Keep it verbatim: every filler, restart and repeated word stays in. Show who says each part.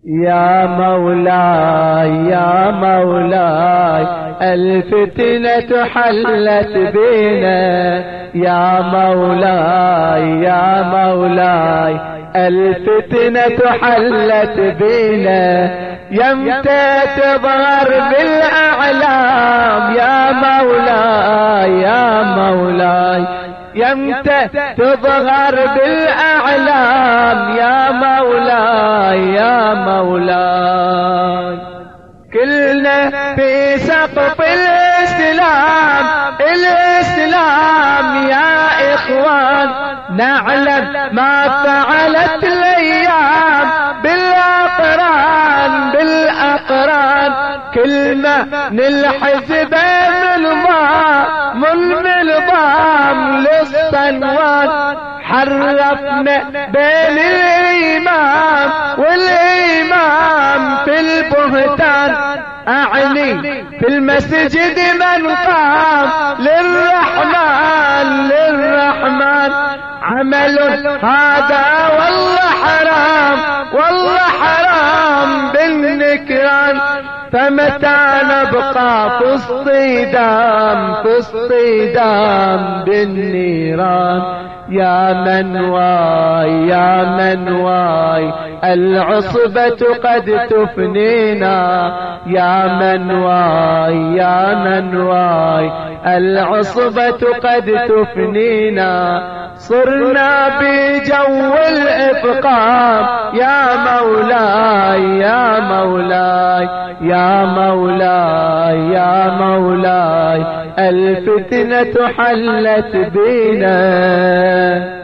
Speaker 1: يا مولاي يا مولاي الفتنة حلت بينا، يا مولاي يا مولاي الفتنة حلت بينا، يمتى تظهر بالأعلام يا مولاي يا مولاي، يمتى تظهر بالأعلام يا مولاي يا مولاي. كلنا في سقف الإسلام الإسلام يا إخوان، نعلم ما فعلت الأيام بالأقران بالأقران، كلمة للحزب ملضام ملضام للصنوان، حرفنا بين الإمام والإمام في البهتان، أعني في المسجد من قام للرحمن للرحمن، عمل هذا والله حرام والله حرام بالنكران، فمتى نبقى في الصدام في الصدام بالنيران. يا من واي يا من واي العصبة قد تفنينا، يا من واي يا من واي العصبة قد تفنينا، صرنا بجو الإفقام يا مولاي يا مولاي يا مولاي يا مولاي الفتنة حلت بينا.